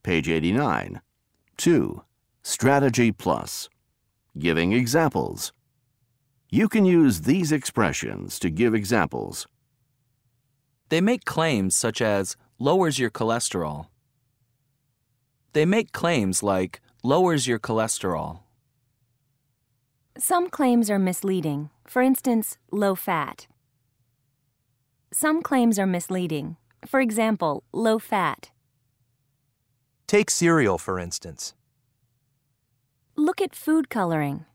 Page 89. 2. Strategy Plus. Giving examples. You can use these expressions to give examples. They make claims such as lowers your cholesterol. They make claims like lowers your cholesterol. Some claims are misleading. For instance, low fat. Some claims are misleading. For example, low fat. Take cereal, for instance. Look at food coloring.